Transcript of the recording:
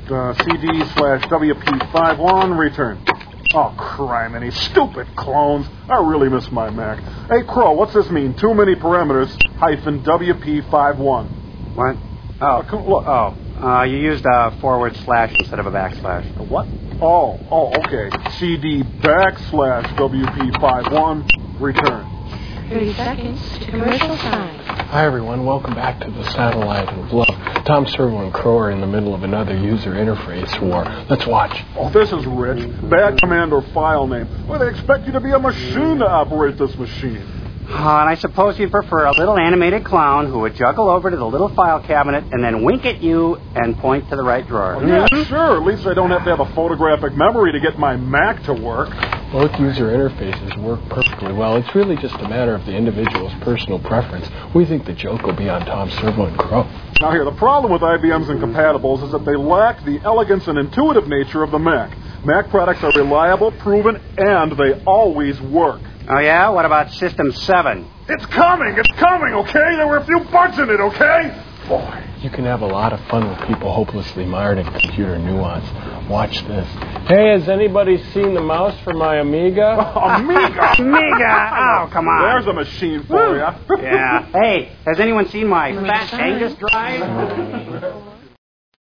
CD/WP51, return. Oh, criminy, stupid clones. I really miss my Mac. Hey, Crow, what's this mean? Too many parameters, -WP51. What? Oh, Look. You used a / instead of a backslash. A what? Oh, okay. CD/WP51, return. 30 seconds to commercial time. Hi, everyone. Welcome back to the Satellite of Love. Tom Servo and Crow are in the middle of another user interface war. Let's watch. Oh, this is rich. Bad command or file name. Well, they expect you to be a machine to operate this machine. And I suppose you'd prefer a little animated clown who would juggle over to the little file cabinet and then wink at you and point to the right drawer. Oh, yeah, sure. At least I don't have to have a photographic memory to get my Mac to work. Both user interfaces work perfectly well. It's really just a matter of the individual's personal preference. We think the joke will be on Tom Servo and Crow. Now here, the problem with IBM's incompatibles is that they lack the elegance and intuitive nature of the Mac. Mac products are reliable, proven, and they always work. Oh, yeah? What about System 7? It's coming, okay? There were a few bugs in it, okay? Boy. You can have a lot of fun with people hopelessly mired in computer nuance. Watch this. Hey, has anybody seen the mouse for my Amiga? Amiga? Amiga! Oh, come on. There's a machine for you. Yeah. Hey, has anyone seen my Fat Angus drive?